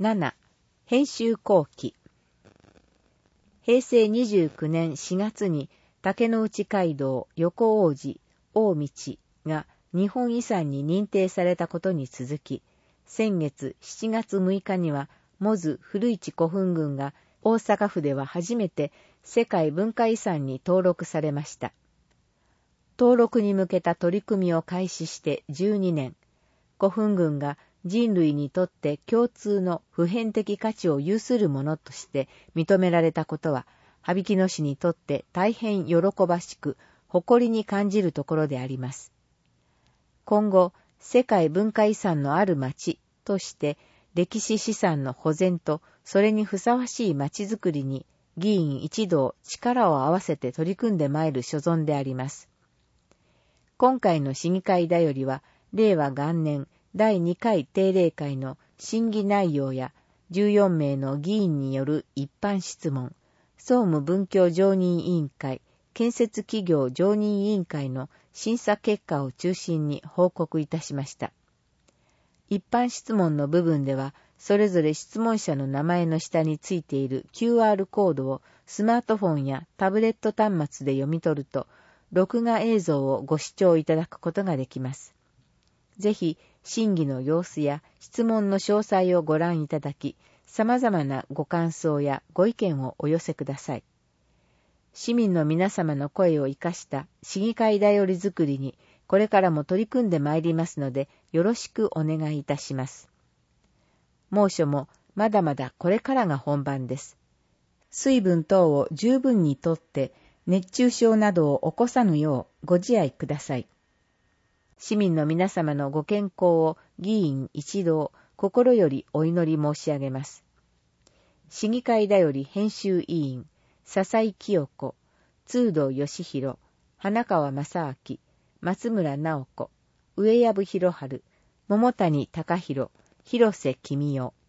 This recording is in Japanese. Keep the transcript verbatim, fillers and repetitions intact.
なな、編集後期。へいせいにじゅうきゅうねんしがつに竹之内街道横王子大道が日本遺産に認定されたことに続き、先月しちがつむいかにはモズ古市古墳群が大阪府では初めて世界文化遺産に登録されました。登録に向けた取り組みを開始してじゅうにねん、古墳群が人類にとって共通の普遍的価値を有するものとして認められたことは、羽曳野市にとって大変喜ばしく、誇りに感じるところであります。今後、世界文化遺産のある町として、歴史資産の保全と、それにふさわしい町づくりに、議員一同力を合わせて取り組んでまいる所存であります。今回の市議会だよりは、れいわがんねんだいにかい定例会の審議内容やじゅうよんめいの議員による一般質問、総務文教常任委員会、建設企業常任委員会の審査結果を中心に報告いたしました。一般質問の部分では、それぞれ質問者の名前の下についている キューアール コードをスマートフォンやタブレット端末で読み取ると、録画映像をご視聴いただくことができます。ぜひ、審議の様子や質問の詳細をご覧いただき、様々なご感想やご意見をお寄せください。市民の皆様の声を生かした市議会だよりづくりに、これからも取り組んでまいりますので、よろしくお願いいたします。猛暑もまだまだこれからが本番です。水分等を十分にとって、熱中症などを起こさぬようご自愛ください。市民の皆様のご健康を議員一同心よりお祈り申し上げます。市議会だより編集委員、笹井清子、通道義弘、花川正明、松村直子、上藪博春、桃谷隆弘、広瀬公代。